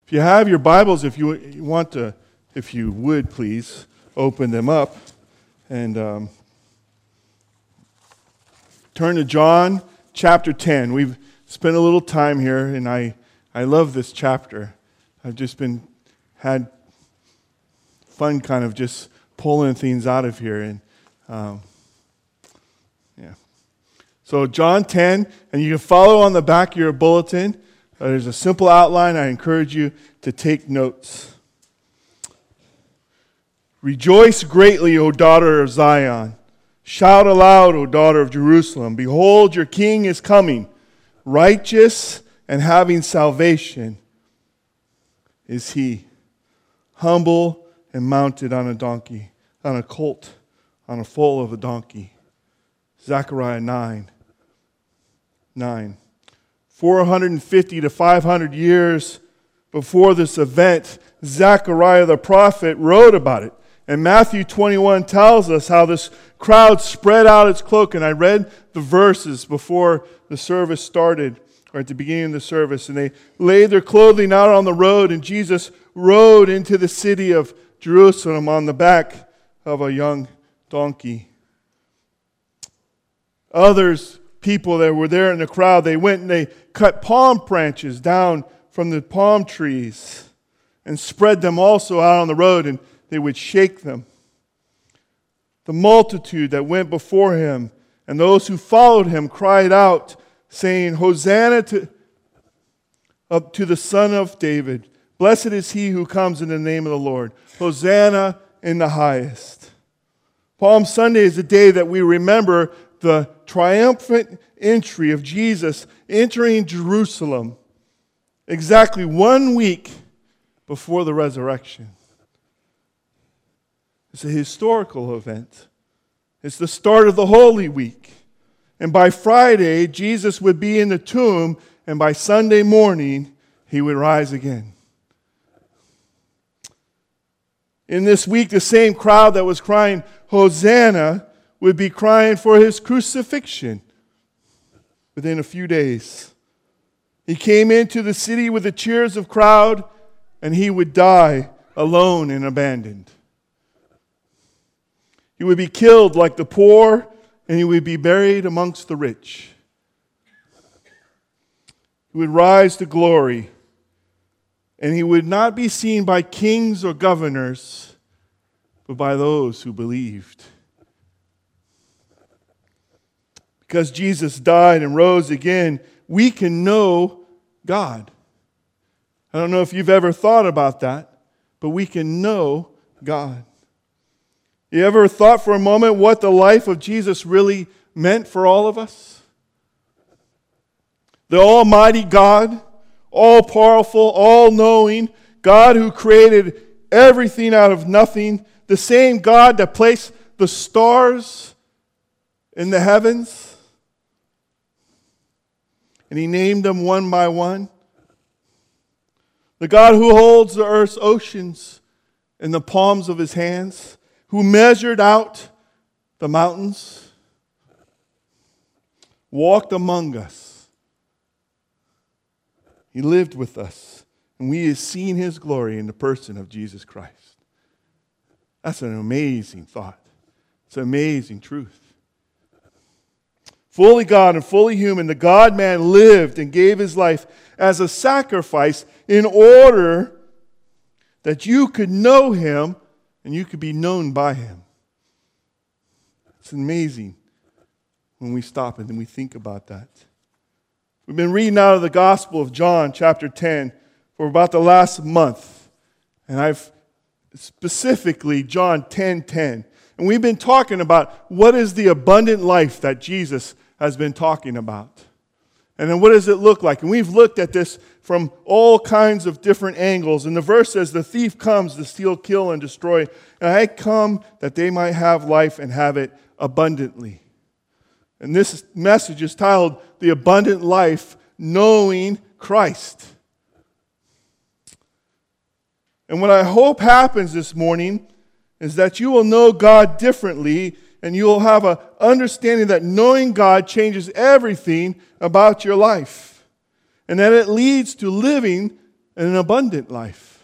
If you have your Bibles, if you would please open them up and turn to John chapter 10. We've spent a little time here, and I love this chapter. I've just had fun kind of just pulling things out of here. And So John 10, and you can follow on the back of your bulletin. There's a simple outline. I encourage you to take notes. Rejoice greatly, O daughter of Zion. Shout aloud, O daughter of Jerusalem. Behold, your king is coming. Righteous and having salvation is he. Humble and mounted on a donkey, on a colt, on a foal of a donkey. Zechariah 9. 450 to 500 years before this event, Zechariah the prophet wrote about it. And Matthew 21 tells us how this crowd spread out its cloak. And I read the verses before the service started, or at the beginning of the service. And they laid their clothing out on the road, and Jesus rode into the city of Jerusalem on the back of a young donkey. People that were there in the crowd, they went and they cut palm branches down from the palm trees and spread them also out on the road, and they would shake them. The multitude that went before him and those who followed him cried out, saying, Hosanna to the Son of David. Blessed is he who comes in the name of the Lord. Hosanna in the highest. Palm Sunday is the day that we remember the triumphant entry of Jesus entering Jerusalem exactly 1 week before the resurrection. It's a historical event. It's the start of the Holy Week. And by Friday, Jesus would be in the tomb, and by Sunday morning, he would rise again. In this week, the same crowd that was crying, Hosanna, would be crying for his crucifixion within a few days. He came into the city with the cheers of crowd, and he would die alone and abandoned. He would be killed like the poor, and he would be buried amongst the rich. He would rise to glory, and he would not be seen by kings or governors, but by those who believed. Because Jesus died and rose again, we can know God. I don't know if you've ever thought about that, but we can know God. You ever thought for a moment what the life of Jesus really meant for all of us? The Almighty God, all-powerful, all-knowing, God who created everything out of nothing, the same God that placed the stars in the heavens, and he named them one by one. The God who holds the earth's oceans in the palms of his hands, who measured out the mountains, walked among us. He lived with us, and we have seen his glory in the person of Jesus Christ. That's an amazing thought. It's an amazing truth. Fully God and fully human, the God-man lived and gave his life as a sacrifice in order that you could know him and you could be known by him. It's amazing when we stop and we think about that. We've been reading out of the Gospel of John, chapter 10, for about the last month. And I've specifically John 10:10. And we've been talking about what is the abundant life that Jesus has been talking about. And then what does it look like? And we've looked at this from all kinds of different angles. And the verse says, the thief comes to steal, kill, and destroy. And I come that they might have life and have it abundantly. And this message is titled, The Abundant Life, Knowing Christ. And what I hope happens this morning is that you will know God differently, and you will have an understanding that knowing God changes everything about your life. And that it leads to living and an abundant life.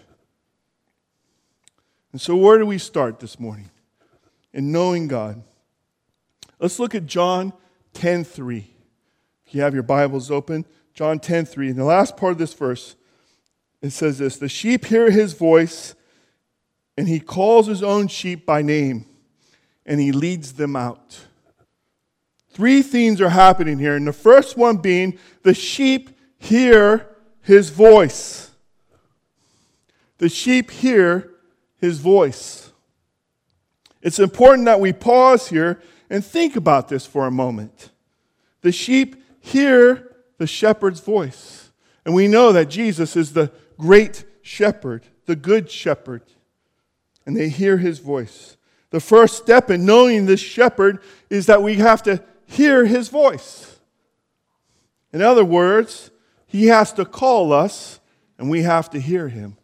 And so where do we start this morning? In knowing God. Let's look at John 10:3. If you have your Bibles open, John 10:3. In the last part of this verse, it says this: the sheep hear his voice, and he calls his own sheep by name, and he leads them out. Three things are happening here, and the first one being the sheep hear his voice. The sheep hear his voice. It's important that we pause here and think about this for a moment. The sheep hear the shepherd's voice. And we know that Jesus is the great shepherd, the good shepherd. And they hear his voice. The first step in knowing this shepherd is that we have to hear his voice. In other words, he has to call us, and we have to hear him.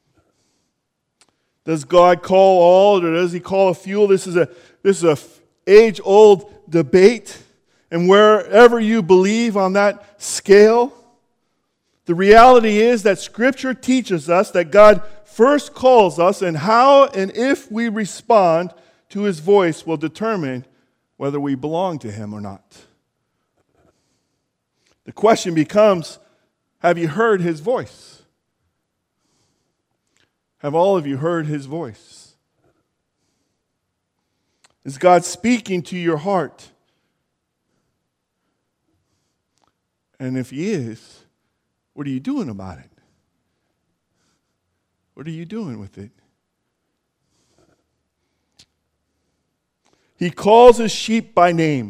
Does God call all, or does he call a few? This is a age-old debate. And wherever you believe on that scale, the reality is that Scripture teaches us that God first calls us, and how and if we respond to his voice will determine whether we belong to him or not. The question becomes, have you heard his voice? Have all of you heard his voice? Is God speaking to your heart? And if he is, what are you doing about it? What are you doing with it? He calls his sheep by name.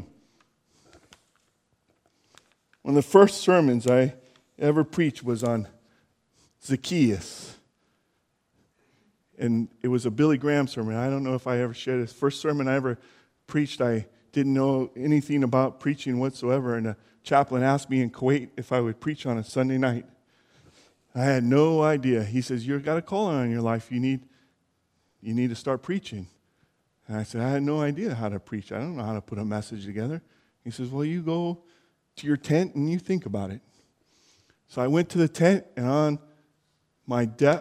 One of the first sermons I ever preached was on Zacchaeus. And it was a Billy Graham sermon. I don't know if I ever shared this. First sermon I ever preached, I didn't know anything about preaching whatsoever. And a chaplain asked me in Kuwait if I would preach on a Sunday night. I had no idea. He says, you've got a calling on your life. You need to start preaching. And I said, I had no idea how to preach. I don't know how to put a message together. He says, well, you go to your tent and you think about it. So I went to the tent, and on my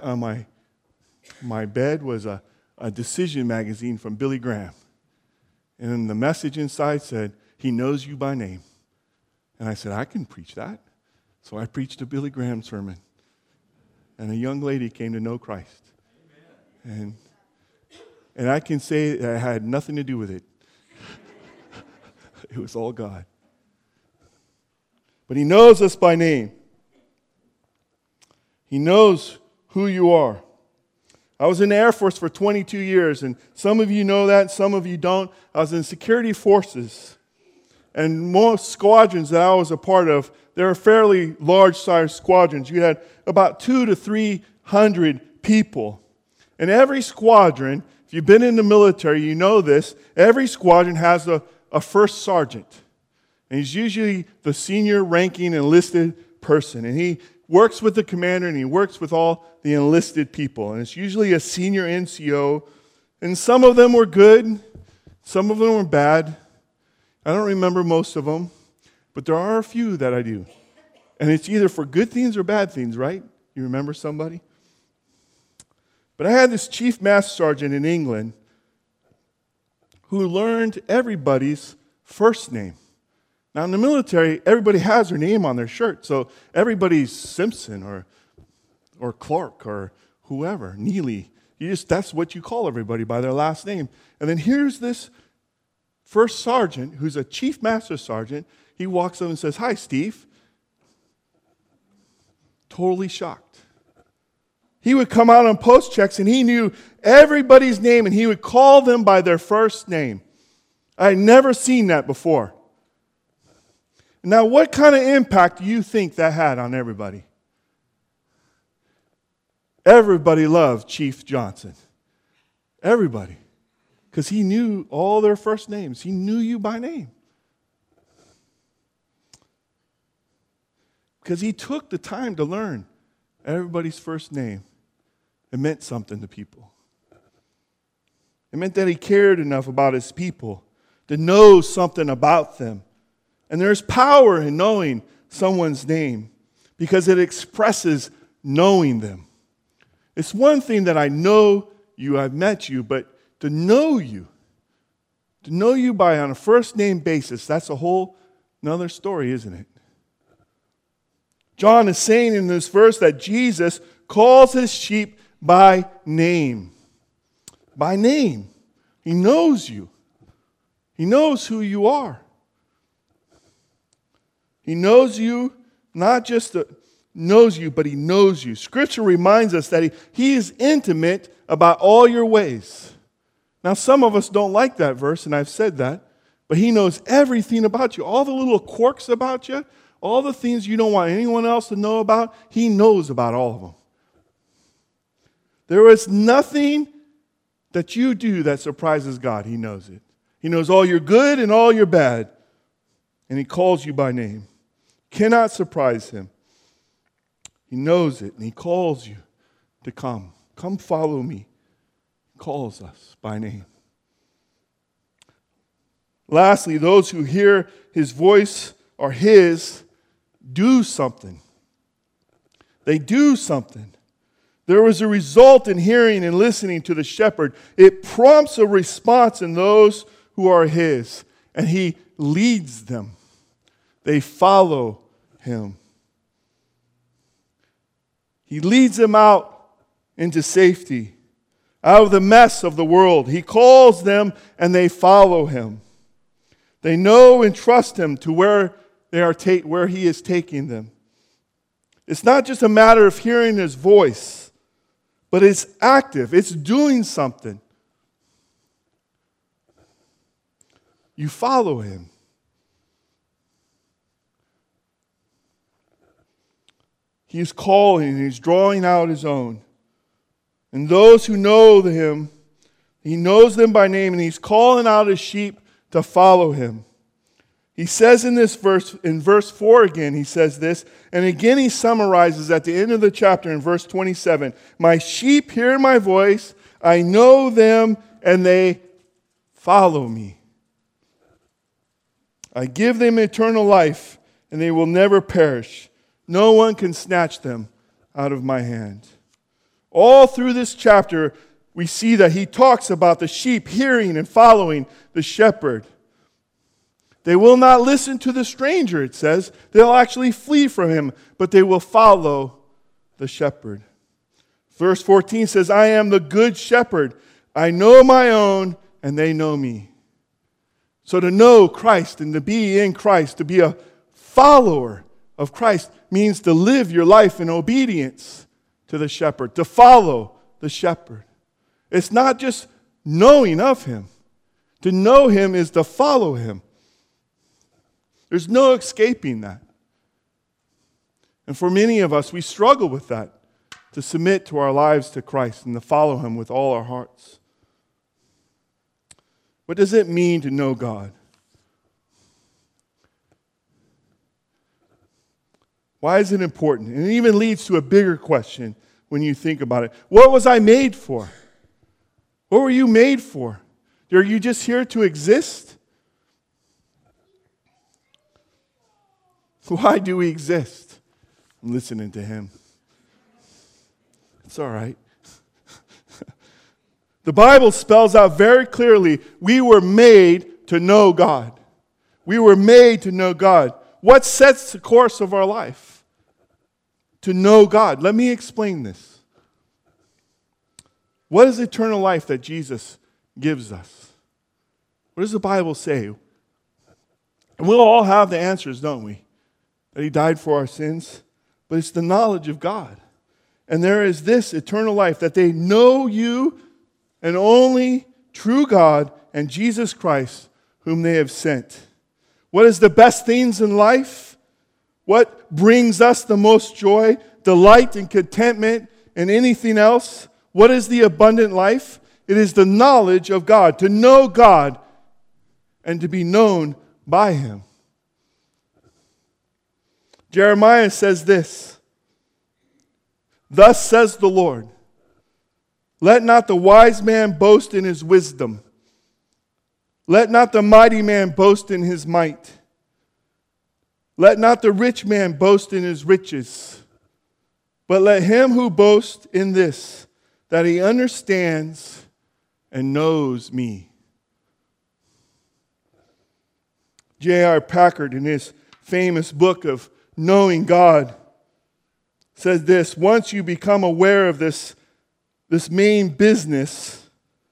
bed was a decision magazine from Billy Graham. And then the message inside said, he knows you by name. And I said, I can preach that. So I preached a Billy Graham sermon. And a young lady came to know Christ. And I can say that I had nothing to do with it. It was all God. But he knows us by name. He knows who you are. I was in the Air Force for 22 years, and some of you know that, some of you don't. I was in security forces. And most squadrons that I was a part of, they were fairly large-sized squadrons. You had about 200 to 300 people. And every squadron, if you've been in the military, you know this, every squadron has a first sergeant. And he's usually the senior ranking enlisted person. And he works with the commander, and he works with all the enlisted people. And it's usually a senior NCO. And some of them were good. Some of them were bad. I don't remember most of them. But there are a few that I do. And it's either for good things or bad things, right? You remember somebody? But I had this chief master sergeant in England who learned everybody's first name. Now, in the military, everybody has their name on their shirt. So everybody's Simpson or Clark or whoever, Neely. That's what you call everybody, by their last name. And then here's this first sergeant who's a chief master sergeant. He walks up and says, "Hi, Steve." Totally shocked. He would come out on post checks and he knew everybody's name and he would call them by their first name. I had never seen that before. Now, what kind of impact do you think that had on everybody? Everybody loved Chief Johnson. Everybody. Because he knew all their first names. He knew you by name. Because he took the time to learn everybody's first name. It meant something to people. It meant that he cared enough about his people to know something about them. And there's power in knowing someone's name because it expresses knowing them. It's one thing that I know you, I've met you, but to know you by on a first name basis, that's a whole another story, isn't it? John is saying in this verse that Jesus calls his sheep by name. By name. He knows you. He knows who you are. He knows you, not just knows you, but he knows you. Scripture reminds us that he is intimate about all your ways. Now, some of us don't like that verse, and I've said that, but he knows everything about you. All the little quirks about you, all the things you don't want anyone else to know about, he knows about all of them. There is nothing that you do that surprises God. He knows it. He knows all your good and all your bad, and he calls you by name. Cannot surprise him. He knows it, and he calls you to come. Come follow me. He calls us by name. Lastly, those who hear his voice or his do something. They do something. There is a result in hearing and listening to the shepherd. It prompts a response in those who are his, and he leads them. They follow him. He leads them out into safety, out of the mess of the world. He calls them, and they follow him. They know and trust him to where he is taking them. It's not just a matter of hearing his voice, but it's active. It's doing something. You follow him. He's calling, he's drawing out his own. And those who know him, he knows them by name, and he's calling out his sheep to follow him. He says in this verse, in verse 4 again, he says this, and again he summarizes at the end of the chapter in verse 27, my sheep hear my voice, I know them, and they follow me. I give them eternal life, and they will never perish. No one can snatch them out of my hand. All through this chapter, we see that he talks about the sheep hearing and following the shepherd. They will not listen to the stranger, it says. They'll actually flee from him, but they will follow the shepherd. Verse 14 says, I am the good shepherd. I know my own, and they know me. So to know Christ and to be in Christ, to be a follower of Christ, means to live your life in obedience to the shepherd, to follow the shepherd. It's not just knowing of him. To know him is to follow him. There's no escaping that. And for many of us, we struggle with that, to submit to our lives to Christ and to follow him with all our hearts. What does it mean to know God? Why is it important? And it even leads to a bigger question when you think about it. What was I made for? What were you made for? Are you just here to exist? Why do we exist? I'm listening to him. It's all right. The Bible spells out very clearly, we were made to know God. We were made to know God. What sets the course of our life? To know God. Let me explain this. What is eternal life that Jesus gives us? What does the Bible say? And we'll all have the answers, don't we? That he died for our sins. But it's the knowledge of God. And there is this eternal life, that they know you and only true God and Jesus Christ, whom they have sent. What is the best things in life? What brings us the most joy, delight, and contentment in anything else? What is the abundant life? It is the knowledge of God, to know God and to be known by him. Jeremiah says this, thus says the Lord, let not the wise man boast in his wisdom. Let not the mighty man boast in his might. Let not the rich man boast in his riches. But let him who boasts in this, that he understands and knows me. J.I. Packer, in his famous book of Knowing God, says this: once you become aware of this main business,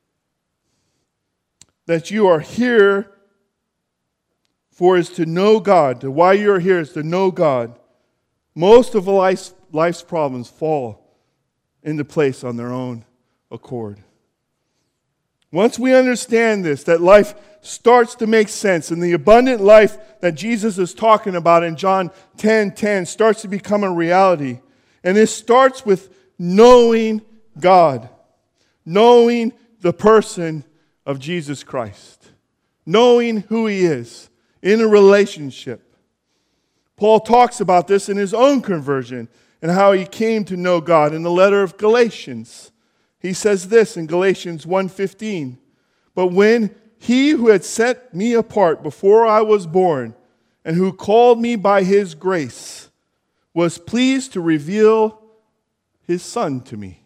that you are here for is to know God. Why you're here is to know God. Most of life's problems fall into place on their own accord. Once we understand this, that life starts to make sense, and the abundant life that Jesus is talking about in John 10:10 starts to become a reality. And this starts with knowing God, knowing the person of Jesus Christ, knowing who He is in a relationship. Paul talks about this in his own conversion and how he came to know God in the letter of Galatians. He says this in Galatians 1:15, but when He who had set me apart before I was born and who called me by His grace was pleased to reveal His Son to me.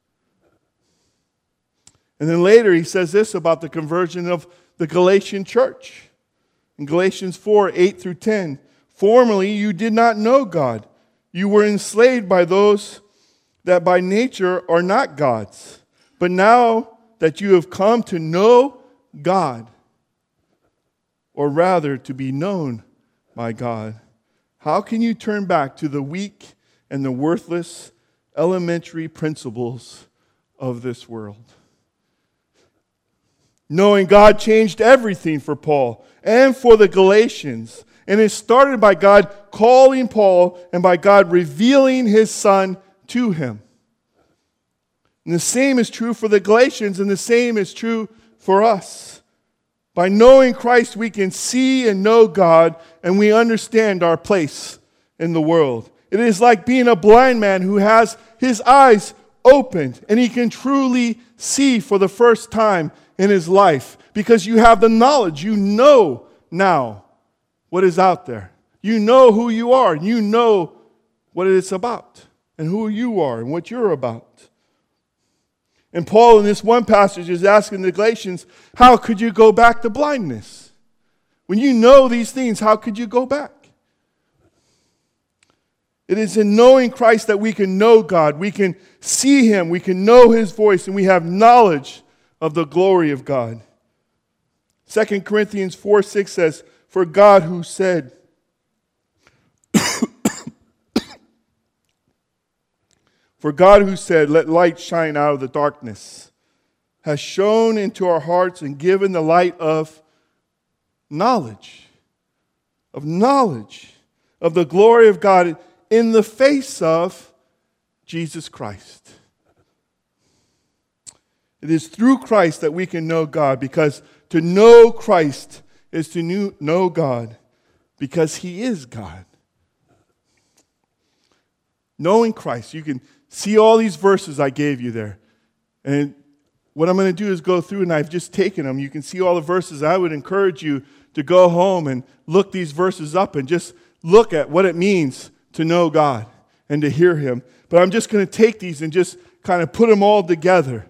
And then later he says this about the conversion of the Galatian church. In Galatians 4:8-10, formerly you did not know God. You were enslaved by those that by nature are not God's. But now that you have come to know God, or rather to be known by God, how can you turn back to the weak and the worthless elementary principles of this world? Knowing God changed everything for Paul and for the Galatians. And it started by God calling Paul and by God revealing His Son to him. And the same is true for the Galatians, and the same is true for us. By knowing Christ, we can see and know God, and we understand our place in the world. It is like being a blind man who has his eyes opened, and he can truly see for the first time in his life, because you have the knowledge. You know now what is out there. You know who you are, and you know what it's about, and who you are, and what you're about. And Paul, in this one passage, is asking the Galatians, how could you go back to blindness? When you know these things, how could you go back? It is in knowing Christ that we can know God. We can see Him. We can know His voice, and we have knowledge of the glory of God. 2 Corinthians 4:6 says, for God who said, for God who said, let light shine out of the darkness, has shone into our hearts and given the light of knowledge of the glory of God in the face of Jesus Christ. It is through Christ that we can know God, because to know Christ is to know God, because He is God. Knowing Christ, you can see all these verses I gave you there. And what I'm going to do is go through, and I've just taken them. You can see all the verses. I would encourage you to go home and look these verses up and just look at what it means to know God and to hear Him. But I'm just going to take these and just kind of put them all together.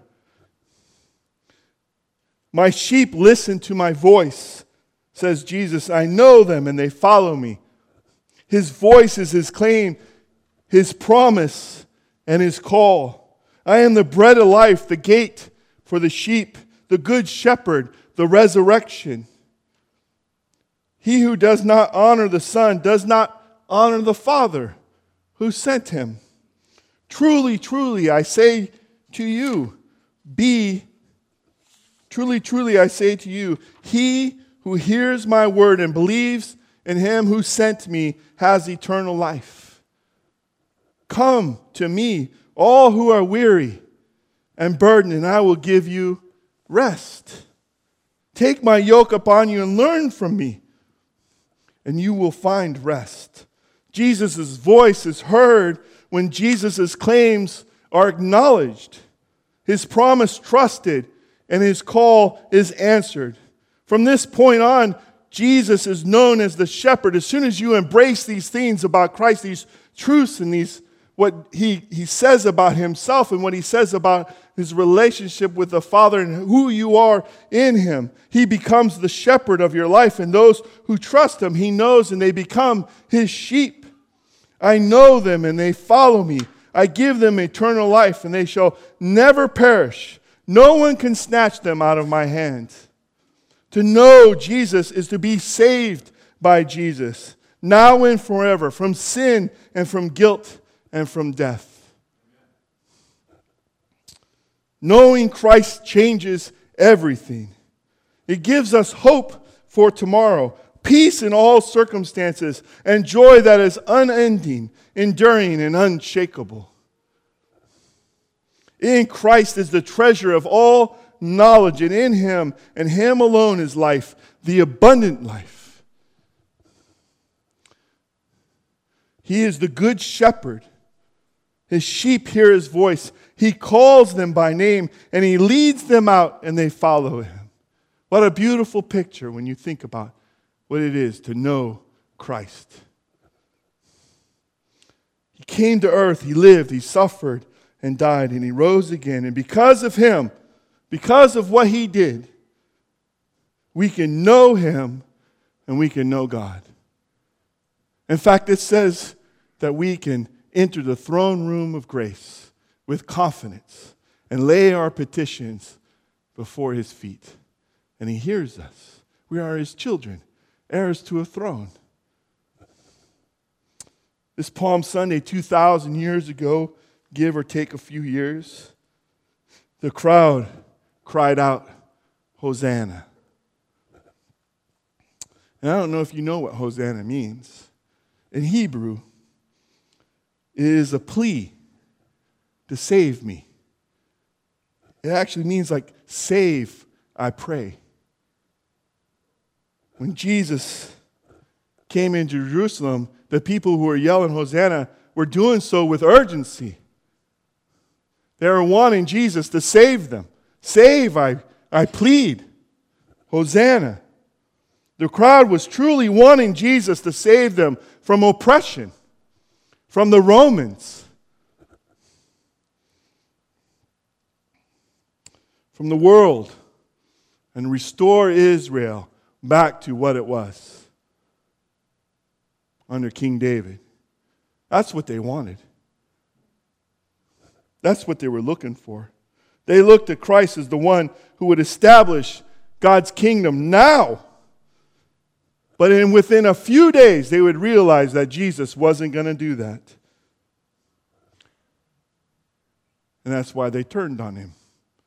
My sheep listen to my voice, says Jesus. I know them and they follow me. His voice is His claim, His promise, and His call. I am the bread of life, the gate for the sheep, the good shepherd, the resurrection. He who does not honor the Son does not honor the Father who sent Him. Truly, truly, I say to you, truly, I say to you, he who hears my word and believes in Him who sent me has eternal life. Come to me, all who are weary and burdened, and I will give you rest. Take my yoke upon you and learn from me, and you will find rest. Jesus' voice is heard when Jesus' claims are acknowledged, His promise trusted, and His call is answered. From this point on, Jesus is known as the shepherd. As soon as you embrace these things about Christ, these truths and these what he says about himself and what he says about his relationship with the Father and who you are in him. He becomes the shepherd of your life, and those who trust him, he knows, and they become his sheep. I know them, and they follow me. I give them eternal life, and they shall never perish. No one can snatch them out of my hand. To know Jesus is to be saved by Jesus, now and forever, from sin and from guilt and from death. Knowing Christ changes everything. It gives us hope for tomorrow, peace in all circumstances, and joy that is unending, enduring, and unshakable. In Christ is the treasure of all knowledge, and in him and him alone is life, the abundant life. He is the good shepherd. His sheep hear his voice. He calls them by name, and he leads them out, and they follow him. What a beautiful picture when you think about what it is to know Christ. He came to earth, he lived, he suffered and died, and he rose again. And because of him, because of what he did, we can know him and we can know God. In fact, it says that we can enter the throne room of grace with confidence and lay our petitions before his feet. And he hears us. We are his children, heirs to a throne. This Palm Sunday, 2,000 years ago, give or take a few years, the crowd cried out, Hosanna. And I don't know if you know what Hosanna means. In Hebrew, it is a plea to save me. It actually means like, save, I pray. When Jesus came into Jerusalem, the people who were yelling Hosanna were doing so with urgency. They were wanting Jesus to save them. Save, I plead. Hosanna. The crowd was truly wanting Jesus to save them from oppression, from the Romans, from the world, and restore Israel back to what it was under King David. That's what they wanted. That's what they were looking for. They looked at Christ as the one who would establish God's kingdom now. But within a few days, they would realize that Jesus wasn't going to do that. And that's why they turned on him.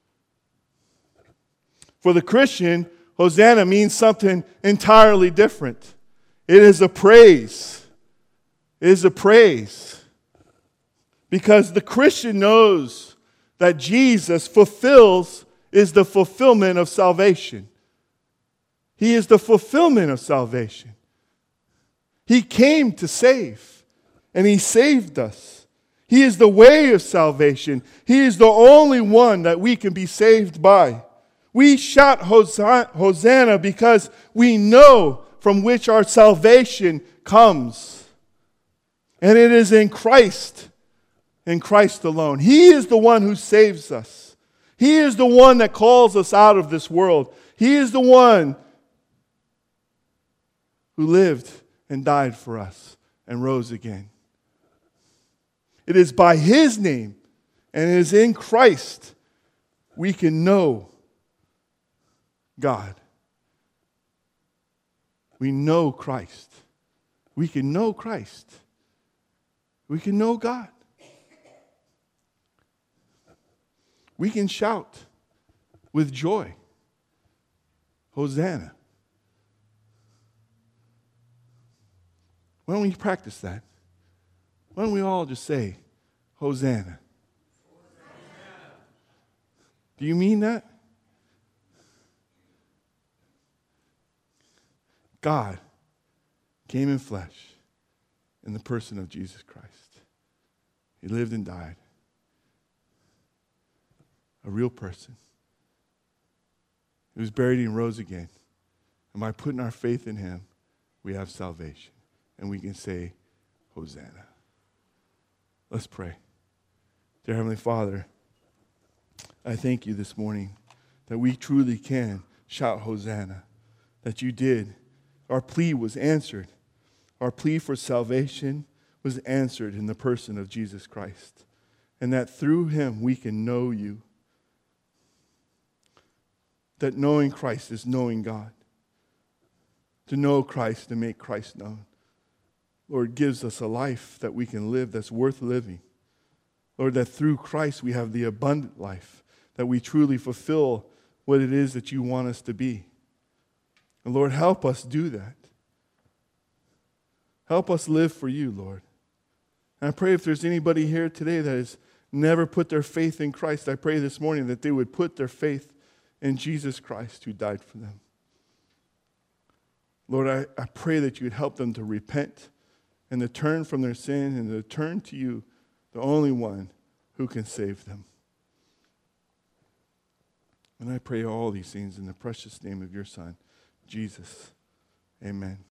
For the Christian, Hosanna means something entirely different. It is a praise. It is a praise. Because the Christian knows that Jesus is the fulfillment of salvation. He is the fulfillment of salvation. He came to save, and he saved us. He is the way of salvation. He is the only one that we can be saved by. We shout Hosanna because we know from which our salvation comes. And it is in Christ alone. He is the one who saves us. He is the one that calls us out of this world. He is the one who lived and died for us and rose again. It is by his name and it is in Christ we can know God. We know Christ. We can know Christ. We can know God. We can shout with joy, Hosanna. Why don't we practice that? Why don't we all just say, Hosanna? Do you mean that? God came in flesh in the person of Jesus Christ. He lived and died. A real person. He was buried and rose again. And by putting our faith in him, we have salvation. And we can say, Hosanna. Let's pray. Dear Heavenly Father, I thank you this morning that we truly can shout Hosanna, that you did. Our plea was answered. Our plea for salvation was answered in the person of Jesus Christ, and that through him we can know you. That knowing Christ is knowing God. To know Christ, to make Christ known. Lord, gives us a life that we can live that's worth living. Lord, that through Christ we have the abundant life, that we truly fulfill what it is that you want us to be. And Lord, help us do that. Help us live for you, Lord. And I pray if there's anybody here today that has never put their faith in Christ, I pray this morning that they would put their faith in Jesus Christ who died for them. Lord, I pray that you would help them to repent and to turn from their sin and to turn to you, the only one who can save them. And I pray all these things in the precious name of your Son, Jesus. Amen.